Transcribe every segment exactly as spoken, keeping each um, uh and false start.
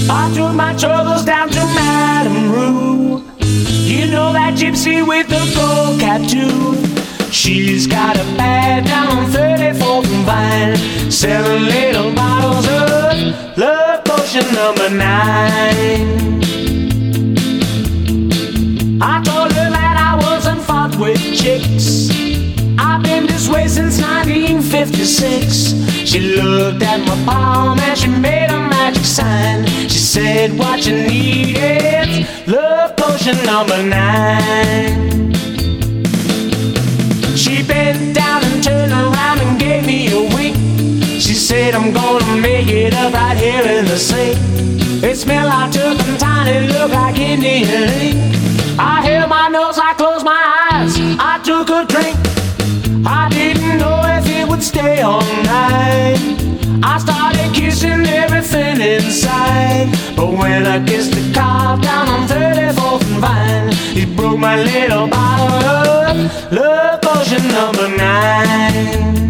I took my troubles down to Madame Rue. You know that gypsy with the gold cap too. She's got a bag down on thirty-fourth and Vine, selling little bottles of Love Potion number nine. I told her that I wasn't fucked with chicks. I've been this way since nineteen fifty-six. She looked at my palm and she made a magic sign. She said, what you need is Love Potion number nine. She bent down and turned around and gave me a wink. She said, I'm gonna make it up right here in the sink. It smelled like turpentine, it looked like Indian ink. I held my nose, I closed my eyes, I took a drink. I didn't know if it would stay all night. I started kissing everything inside. But when I kissed the cop down on thirty-fourth and Vine, it broke my little bottle of Love Potion number nine.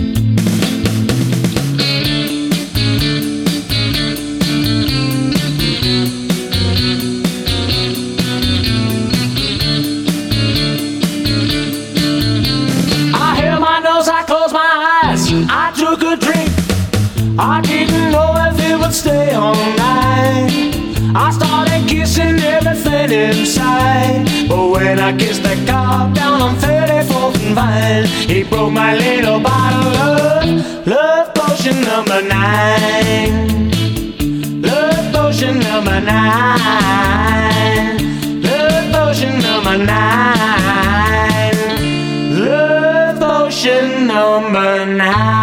I closed my eyes, I took a drink. I didn't know if it would stay all night. I started kissing everything inside. But when I kissed that cop down on thirty-fourth and Vine, he broke my little bottle of Love Potion number nine. Love Potion number nine. Love Potion number nine. Love Potion number nine.